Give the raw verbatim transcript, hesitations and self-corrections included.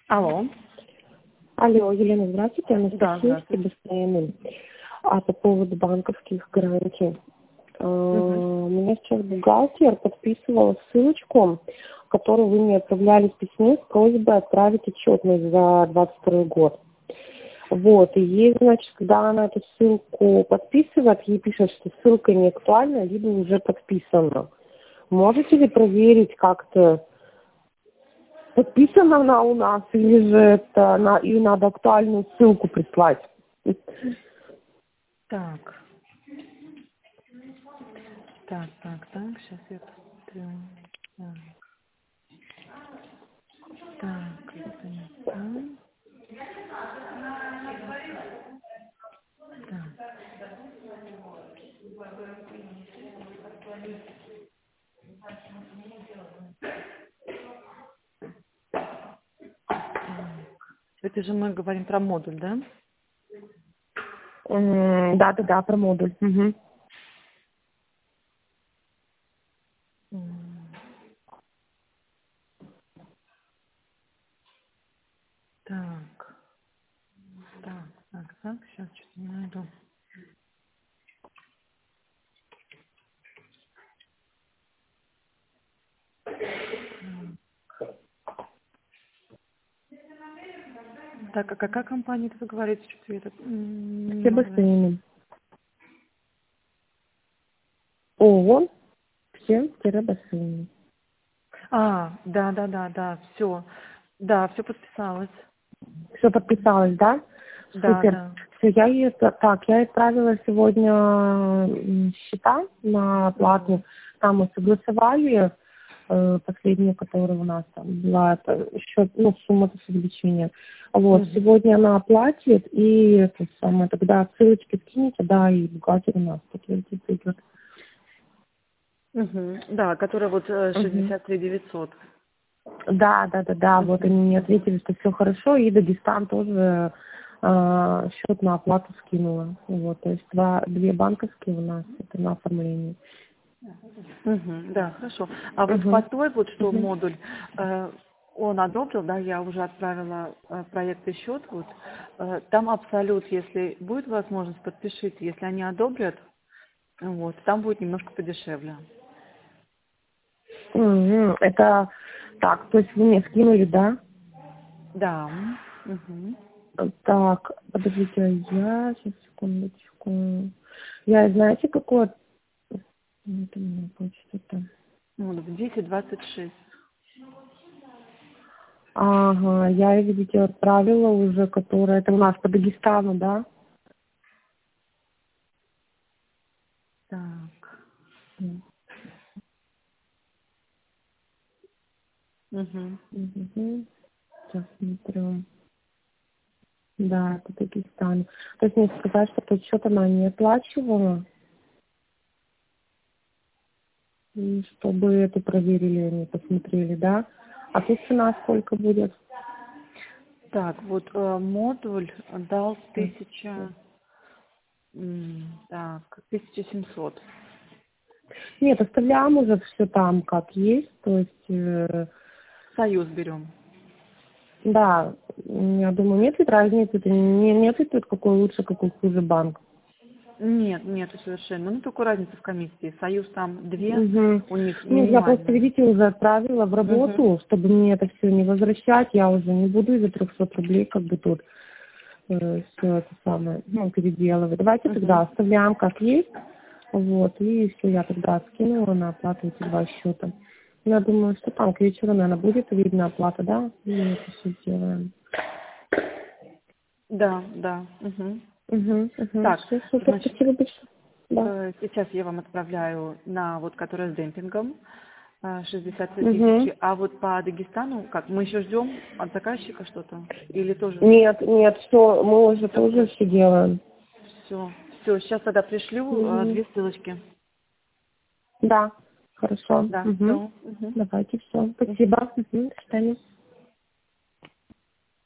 Алло. Алло, Елена, здравствуйте, Да, Анастасия здравствуйте. Себастьян. А по поводу банковских гарантий. Э, Мгм. У меня сейчас бухгалтер подписывал ссылочку, которую вы мне отправляли в письме с просьбой отправить отчетность за двадцать второй год. Вот, и ей, значит, когда она эту ссылку подписывает, ей пишет, что ссылка не актуальна, либо уже подписана. Можете ли проверить как-то, подписана она у нас, или же это на, и надо актуальную ссылку прислать? Так, так, так, так, сейчас я посмотрю. Так, так, это не то. Так, это же мы говорим про модуль, да? М, Да-да-да, про модуль. Мгм. М, Так, так, так, так, сейчас что-то не найду. Так, а какая компания это вы говорите, что я так м, не Все могу найти? бассейны. ООН, все бассейны. А, да, да, да, да, все. Да, все подписалось. Все подписалось, да? Да, Супер. да. Все, я ей, это- так, я отправила сегодня м, счета на оплату. Мгм. Там мы согласовали э, последнюю, которая у нас там была, это счет, ну, сумма с увеличения. Вот, Мгм. сегодня она оплатит, и это самое, тогда ссылочки скинете, да, и бухгалтер у нас подтвердит, идет. Мгм. Да, которая вот э, Мгм. шестьдесят три девятьсот. Да, да, да, да, вот они Мгм. мне Мгм. ответили, что все хорошо, и Дагестан тоже э, счет на оплату скинула. Вот, то есть два, две банковские у нас, это на оформлении. Мгм. Да, хорошо. А вот по Угу, той вот, что угу. модуль, э, он одобрил, да, я уже отправила э, проект и счет, вот, э, там абсолют, если будет возможность, подпишите, если они одобрят, вот, там будет немножко подешевле. Мгм. Это так, то есть вы мне скинули, да? Да. Мгм. Так, подождите, я сейчас секундочку. Я, знаете, какой? Это у меня почта-то. Ну, вот в десять двадцать шесть. Ага, я, видите, отправила уже, которая, это у нас по Дагестану, да? Так. Мгм. Угу. Сейчас смотрю. Да, это Дагестан. То есть мне сказать, что тот счет она не оплачивала, и чтобы это проверили, они посмотрели, да? А тут цена сколько будет? Так, вот э, модуль дал тысяча, м, так, тысяча семьсот. Нет, оставляем уже все там, как есть. То есть, э, Союз берем. да, я думаю, нет ведь разницы, это не, нет ведь тут какой лучше, какой хуже банк. Нет, нет, совершенно. Ну, только разница в комиссии. Союз там две, Угу. у них Нет, я просто, минимальная. видите, уже отправила в Угу. работу, чтобы мне это все не возвращать, я уже не буду из-за трехсот рублей как бы тут все это самое, ну, переделывать. Давайте тогда Угу. оставляем как есть, вот, и все, я тогда скинула на оплату эти два счета. Я думаю, что там к вечеру, наверное, будет видно оплата, да, и мы это все сделаем. Да, да. Угу. Угу, угу, Так, все, супер, значит, спасибо большое. Да. э, сейчас я вам отправляю на вот, которая с демпингом, э, шестьдесят три Угу. тысячи. А вот по Дагестану, как, мы еще ждем от заказчика что-то? Или тоже Нет, нет, все, мы уже все тоже просто? все делаем. Все, все, сейчас тогда пришлю э, Угу. две ссылочки. Да, хорошо. Да, Угу. все. Угу. Давайте, все, Угу. спасибо. Угу. До свидания.